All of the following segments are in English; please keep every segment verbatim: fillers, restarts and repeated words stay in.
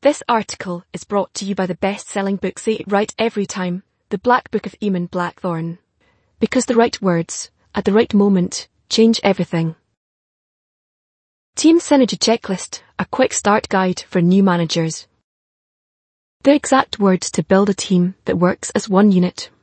This article is brought to you by the best-selling book Say It Right Every Time, The Black Book of Eamon Blackthorne. Because the right words, at the right moment, change everything. Team Synergy Checklist, a quick start guide for new managers. The exact words to build a team that works as one unit.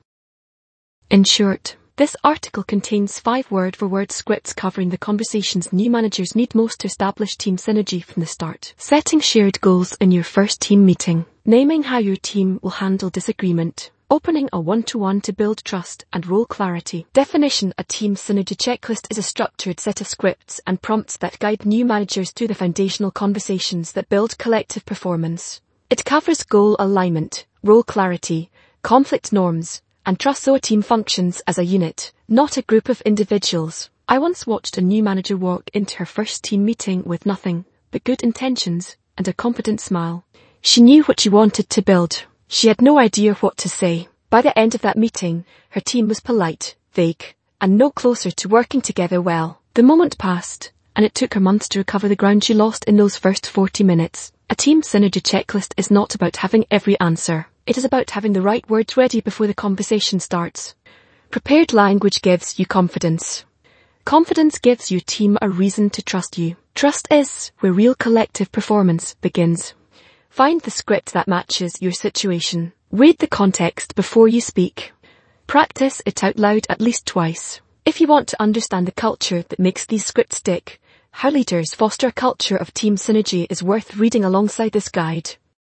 In short, this article contains five word-for-word scripts covering the conversations new managers need most to establish team synergy from the start. Setting shared goals in your first team meeting. Naming how your team will handle disagreement. Opening a one-to-one to build trust and role clarity. Definition. A team synergy checklist is a structured set of scripts and prompts that guide new managers through the foundational conversations that build collective performance. It covers goal alignment, role clarity, conflict norms, and trust so a team functions as a unit, not a group of individuals. I once watched a new manager walk into her first team meeting with nothing but good intentions and a confident smile. She knew what she wanted to build. She had no idea what to say. By the end of that meeting, her team was polite, vague, and no closer to working together well. The moment passed, and it took her months to recover the ground she lost in those first forty minutes. A team synergy checklist is not about having every answer. It is about having the right words ready before the conversation starts. Prepared language gives you confidence. Confidence gives your team a reason to trust you. Trust is where real collective performance begins. Find the script that matches your situation. Read the context before you speak. Practice it out loud at least twice. If you want to understand the culture that makes these scripts stick, how leaders foster a culture of team synergy is worth reading alongside this guide.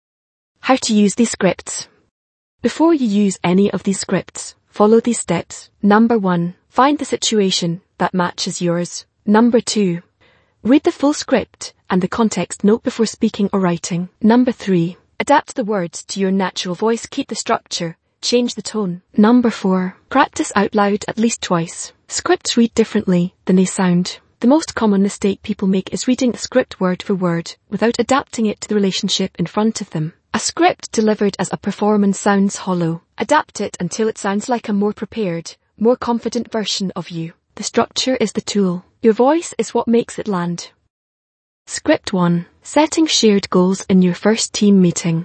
How to use these scripts. Before you use any of these scripts, follow these steps. Number one, find the situation that matches yours. Number two, read the full script and the context note before speaking or writing. Number three, adapt the words to your natural voice. Keep the structure, change the tone. Number four, practice out loud at least twice. Scripts read differently than they sound. The most common mistake people make is reading the script word for word without adapting it to the relationship in front of them. A script delivered as a performance sounds hollow. Adapt it until it sounds like a more prepared, more confident version of you. The structure is the tool. Your voice is what makes it land. Script one. Setting shared goals in your first team meeting.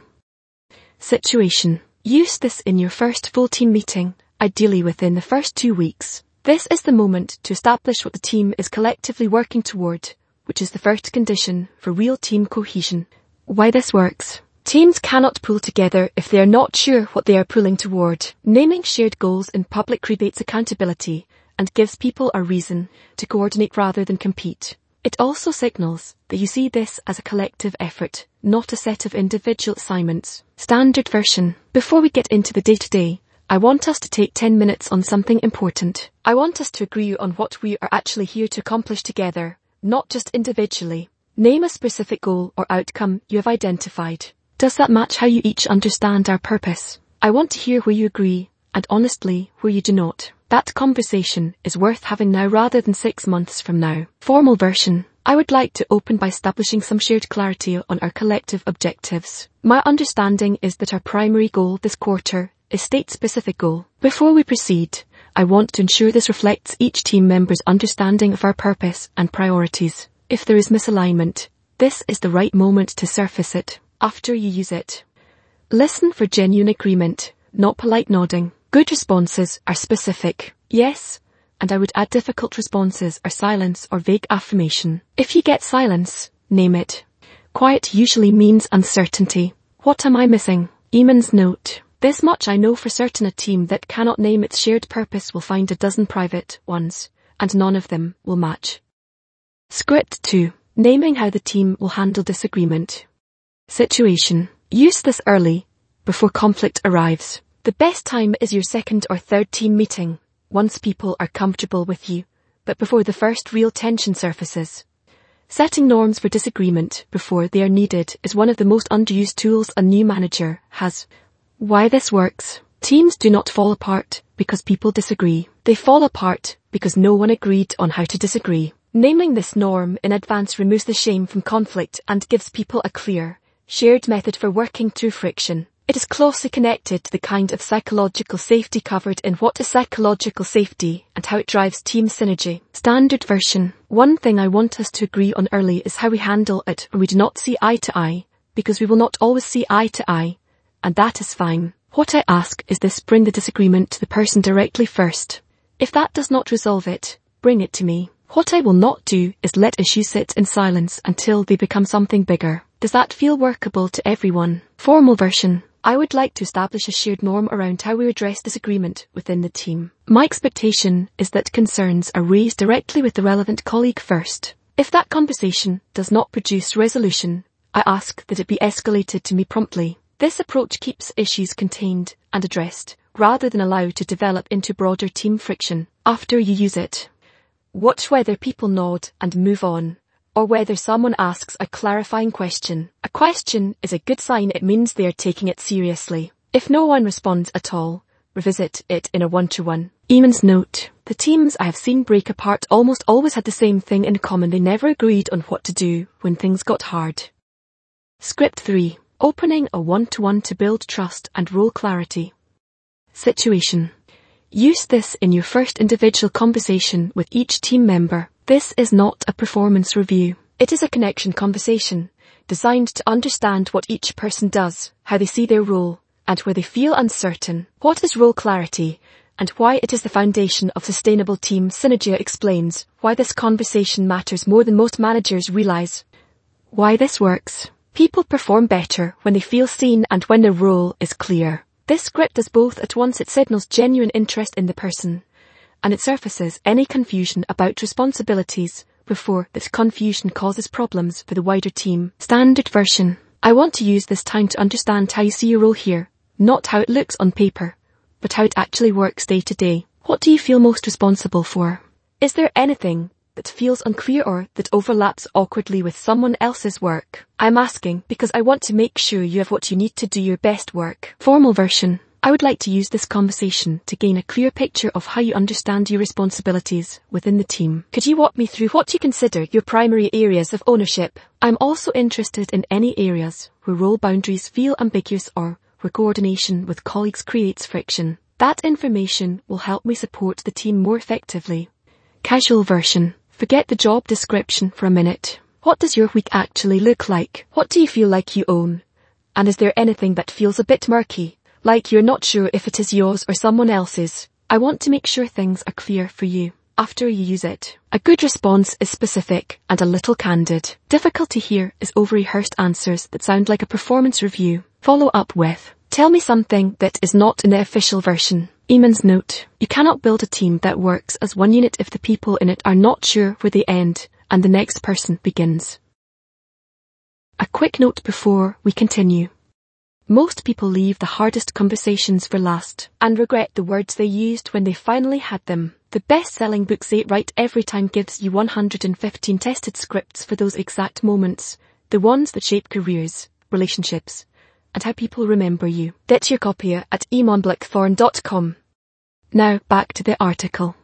Situation. Use this in your first full team meeting, ideally within the first two weeks. This is the moment to establish what the team is collectively working toward, which is the first condition for real team cohesion. Why this works. Teams cannot pull together if they are not sure what they are pulling toward. Naming shared goals in public creates accountability and gives people a reason to coordinate rather than compete. It also signals that you see this as a collective effort, not a set of individual assignments. Standard version. Before we get into the day-to-day, I want us to take ten minutes on something important. I want us to agree on what we are actually here to accomplish together, not just individually. Name a specific goal or outcome you have identified. Does that match how you each understand our purpose? I want to hear where you agree, and honestly, where you do not. That conversation is worth having now rather than six months from now. Formal version. I would like to open by establishing some shared clarity on our collective objectives. My understanding is that our primary goal this quarter is state-specific goal. Before we proceed, I want to ensure this reflects each team member's understanding of our purpose and priorities. If there is misalignment, this is the right moment to surface it. After you use it, listen for genuine agreement, not polite nodding. Good responses are specific. Yes, and I would add difficult responses are silence or vague affirmation. If you get silence, name it. Quiet usually means uncertainty. What am I missing? Eamon's note. This much I know for certain: a team that cannot name its shared purpose will find a dozen private ones, and none of them will match. Script two. Naming how the team will handle disagreement. Situation. Use this early, before conflict arrives. The best time is your second or third team meeting, once people are comfortable with you, but before the first real tension surfaces. Setting norms for disagreement before they are needed is one of the most underused tools a new manager has. Why this works. Teams do not fall apart because people disagree. They fall apart because no one agreed on how to disagree. Naming this norm in advance removes the shame from conflict and gives people a clear, shared method for working through friction. It is closely connected to the kind of psychological safety covered in What is Psychological Safety and how it drives team synergy. Standard version. One thing I want us to agree on early is how we handle it when we do not see eye to eye, because we will not always see eye to eye, and that is fine. What I ask is this: bring the disagreement to the person directly first. If that does not resolve it, bring it to me. What I will not do is let issues sit in silence until they become something bigger. Does that feel workable to everyone? Formal version. I would like to establish a shared norm around how we address disagreement within the team. My expectation is that concerns are raised directly with the relevant colleague first. If that conversation does not produce resolution, I ask that it be escalated to me promptly. This approach keeps issues contained and addressed, rather than allowed to develop into broader team friction. After you use it, watch whether people nod and move on, or whether someone asks a clarifying question. A question is a good sign. It means they are taking it seriously. If no one responds at all, revisit it in a one-to-one. Eamon's note. The teams I have seen break apart almost always had the same thing in common: they never agreed on what to do when things got hard. Script three. Opening a one-to-one to build trust and role clarity. Situation. Use this in your first individual conversation with each team member. This is not a performance review. It is a connection conversation, designed to understand what each person does, how they see their role, and where they feel uncertain. What is role clarity, and why it is the foundation of sustainable team synergy explains why this conversation matters more than most managers realize. Why this works. People perform better when they feel seen and when their role is clear. This script does both at once. It signals genuine interest in the person, and it surfaces any confusion about responsibilities before this confusion causes problems for the wider team. Standard version. I want to use this time to understand how you see your role here, not how it looks on paper, but how it actually works day to day. What do you feel most responsible for? Is there anything that feels unclear or that overlaps awkwardly with someone else's work? I'm asking because I want to make sure you have what you need to do your best work. Formal version. I would like to use this conversation to gain a clear picture of how you understand your responsibilities within the team. Could you walk me through what you consider your primary areas of ownership? I'm also interested in any areas where role boundaries feel ambiguous or where coordination with colleagues creates friction. That information will help me support the team more effectively. Casual version. Forget the job description for a minute. What does your week actually look like? What do you feel like you own? And is there anything that feels a bit murky, like you're not sure if it is yours or someone else's? I want to make sure things are clear for you after you use it. A good response is specific and a little candid. Difficulty here is over-rehearsed answers that sound like a performance review. Follow up with, tell me something that is not in the official version. Eamon's note. You cannot build a team that works as one unit if the people in it are not sure where they end and the next person begins. A quick note before we continue. Most people leave the hardest conversations for last and regret the words they used when they finally had them. The best-selling book Say It Right Every Time gives you one hundred fifteen tested scripts for those exact moments, the ones that shape careers, relationships, and how people remember you. Get your copy at eamon blackthorn dot com. Now back to the article.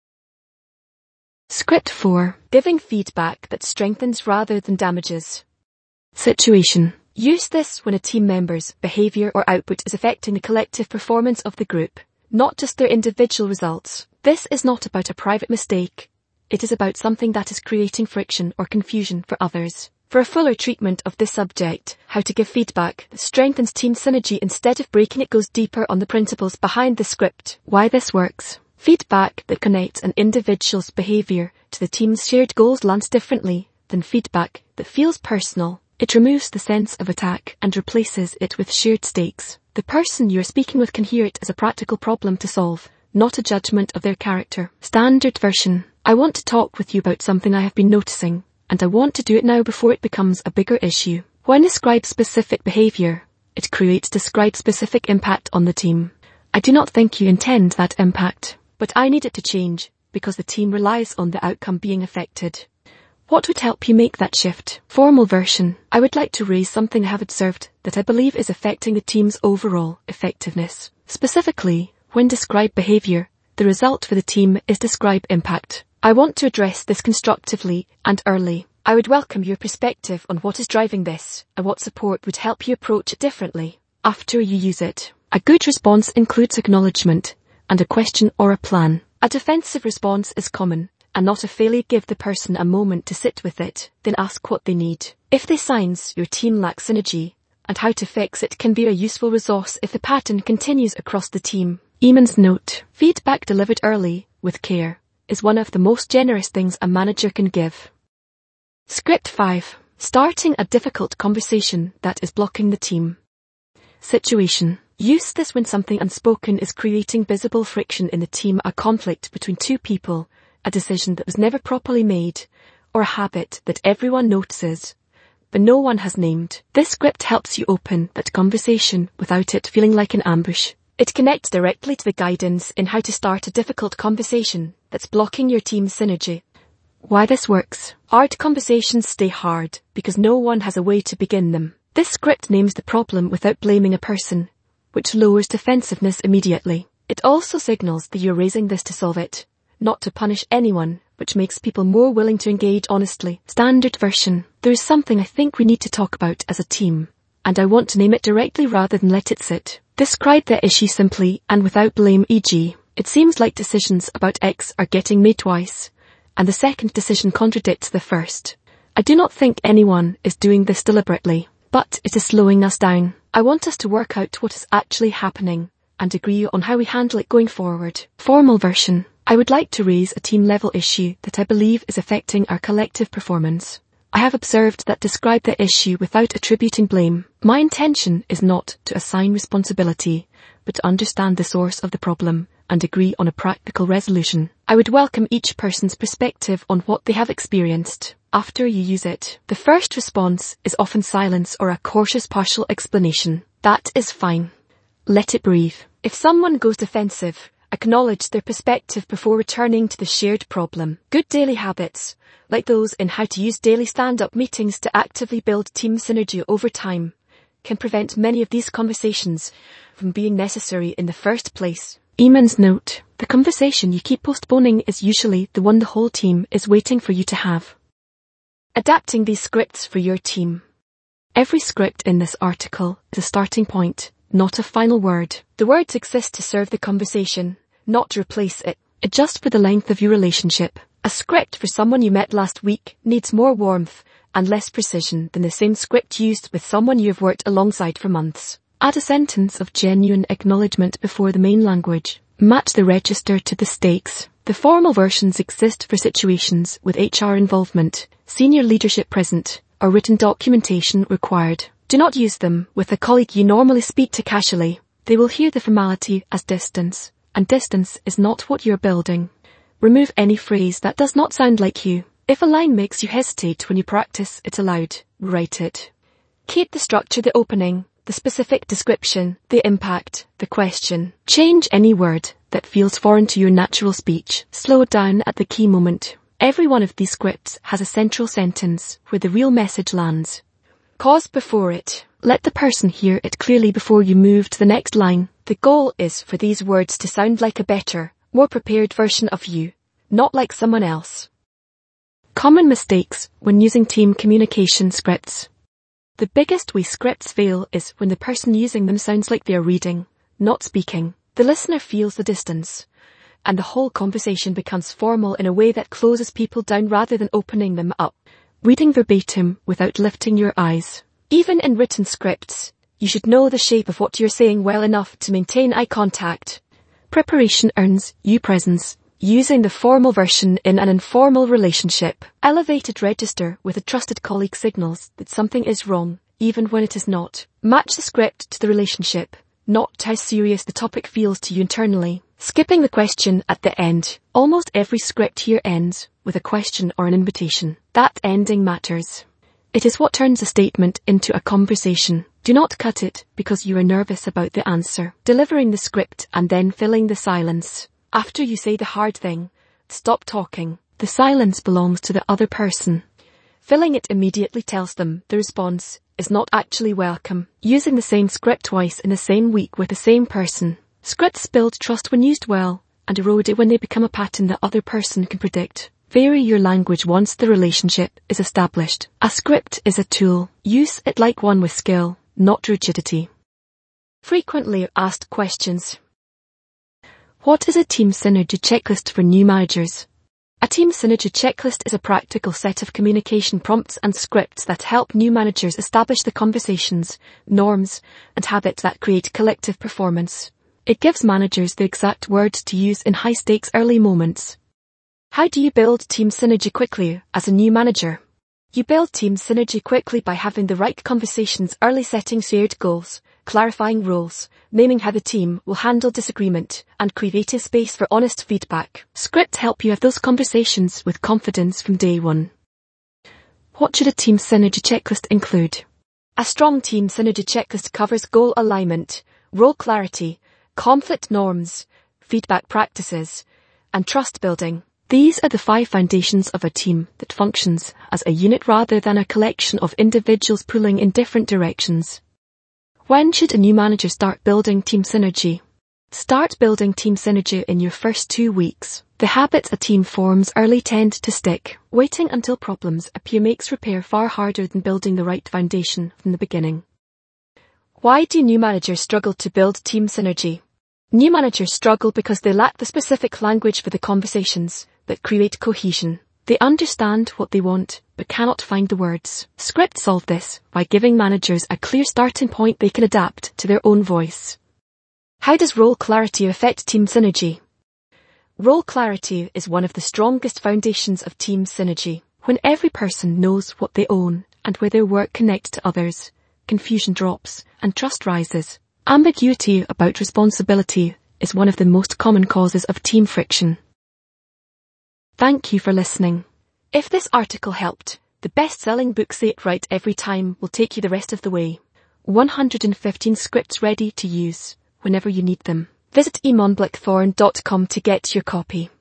Script four. Giving feedback that strengthens rather than damages. Situation. Use this when a team member's behaviour or output is affecting the collective performance of the group, not just their individual results. This is not about a private mistake. It is about something that is creating friction or confusion for others. For a fuller treatment of this subject, how to give feedback that strengthens team synergy instead of breaking it, goes deeper on the principles behind the script. Why this works. Feedback that connects an individual's behaviour to the team's shared goals lands differently than feedback that feels personal. It removes the sense of attack and replaces it with shared stakes. The person you are speaking with can hear it as a practical problem to solve, not a judgment of their character. Standard version. I want to talk with you about something I have been noticing, and I want to do it now before it becomes a bigger issue. When describe specific behaviour, it creates describe specific impact on the team. I do not think you intend that impact, but I need it to change because the team relies on the outcome being affected. What would help you make that shift? Formal version. I would like to raise something I have observed that I believe is affecting the team's overall effectiveness. Specifically, when describe behaviour, the result for the team is describe impact. I want to address this constructively and early. I would welcome your perspective on what is driving this and what support would help you approach it differently after you use it. A good response includes acknowledgement and a question or a plan. A defensive response is common and not a failure. Give the person a moment to sit with it, then ask what they need. If they signs your team lacks synergy, and how to fix it can be a useful resource if the pattern continues across the team. Eamon's note: feedback delivered early, with care, is one of the most generous things a manager can give. Script five. Starting a difficult conversation that is blocking the team. Situation. Use this when something unspoken is creating visible friction in the team, a conflict between two people, a decision that was never properly made, or a habit that everyone notices, but no one has named. This script helps you open that conversation without it feeling like an ambush. It connects directly to the guidance in how to start a difficult conversation that's blocking your team's synergy. Why this works. Hard conversations stay hard because no one has a way to begin them. This script names the problem without blaming a person, which lowers defensiveness immediately. It also signals that you're raising this to solve it, not to punish anyone, which makes people more willing to engage honestly. Standard version. There is something I think we need to talk about as a team, and I want to name it directly rather than let it sit. Describe the issue simply and without blame, for example, it seems like decisions about X are getting made twice, and the second decision contradicts the first. I do not think anyone is doing this deliberately, but it is slowing us down. I want us to work out what is actually happening and agree on how we handle it going forward. Formal version. I would like to raise a team-level issue that I believe is affecting our collective performance. I have observed that describe the issue without attributing blame. My intention is not to assign responsibility, but to understand the source of the problem and agree on a practical resolution. I would welcome each person's perspective on what they have experienced. After you use it, the first response is often silence or a cautious partial explanation. That is fine. Let it breathe. If someone goes defensive, acknowledge their perspective before returning to the shared problem. Good daily habits, like those in how to use daily stand-up meetings to actively build team synergy over time, can prevent many of these conversations from being necessary in the first place. Eamon's note. The conversation you keep postponing is usually the one the whole team is waiting for you to have. Adapting these scripts for your team. Every script in this article is a starting point, not a final word. The words exist to serve the conversation, not to replace it. Adjust for the length of your relationship. A script for someone you met last week needs more warmth and less precision than the same script used with someone you have worked alongside for months. Add a sentence of genuine acknowledgement before the main language. Match the register to the stakes. The formal versions exist for situations with H R involvement, senior leadership present, or written documentation required. Do not use them with a colleague you normally speak to casually. They will hear the formality as distance, and distance is not what you're building. Remove any phrase that does not sound like you. If a line makes you hesitate when you practice it aloud, write it. Keep the structure, the opening, the specific description, the impact, the question. Change any word that feels foreign to your natural speech. Slow down at the key moment. Every one of these scripts has a central sentence where the real message lands. Pause before it. Let the person hear it clearly before you move to the next line. The goal is for these words to sound like a better, more prepared version of you, not like someone else. Common mistakes when using team communication scripts. The biggest way scripts fail is when the person using them sounds like they are reading, not speaking. The listener feels the distance, and the whole conversation becomes formal in a way that closes people down rather than opening them up. Reading verbatim without lifting your eyes. Even in written scripts, you should know the shape of what you're saying well enough to maintain eye contact. Preparation earns you presence. Using the formal version in an informal relationship. Elevated register with a trusted colleague signals that something is wrong, even when it is not. Match the script to the relationship, not how serious the topic feels to you internally. Skipping the question at the end. Almost every script here ends with a question or an invitation. That ending matters. It is what turns a statement into a conversation. Do not cut it because you are nervous about the answer. Delivering the script and then filling the silence. After you say the hard thing, stop talking. The silence belongs to the other person. Filling it immediately tells them the response is not actually welcome. Using the same script twice in the same week with the same person. Scripts build trust when used well, and erode it when they become a pattern the other person can predict. Vary your language once the relationship is established. A script is a tool. Use it like one with skill, not rigidity. Frequently asked questions. What is a team synergy checklist for new managers? A Team Synergy checklist is a practical set of communication prompts and scripts that help new managers establish the conversations, norms, and habits that create collective performance. It gives managers the exact words to use in high-stakes early moments. How do you build Team Synergy quickly as a new manager? You build Team Synergy quickly by having the right conversations early, setting shared goals, clarifying roles, naming how the team will handle disagreement, and creating space for honest feedback. Scripts help you have those conversations with confidence from day one. What should a Team Synergy checklist include? A strong Team Synergy checklist covers goal alignment, role clarity, conflict norms, feedback practices, and trust building. These are the five foundations of a team that functions as a unit rather than a collection of individuals pulling in different directions. When should a new manager start building Team Synergy? Start building Team Synergy in your first two weeks. The habits a team forms early tend to stick. Waiting until problems appear makes repair far harder than building the right foundation from the beginning. Why do new managers struggle to build Team Synergy? New managers struggle because they lack the specific language for the conversations that create cohesion. They understand what they want, but cannot find the words. Scripts solve this by giving managers a clear starting point they can adapt to their own voice. How does role clarity affect Team Synergy? Role clarity is one of the strongest foundations of Team Synergy. When every person knows what they own and where their work connects to others, confusion drops and trust rises. Ambiguity about responsibility is one of the most common causes of team friction. Thank you for listening. If this article helped, the best-selling book Say It Right Every Time will take you the rest of the way. one hundred fifteen scripts ready to use whenever you need them. Visit eamon blackthorn dot com to get your copy.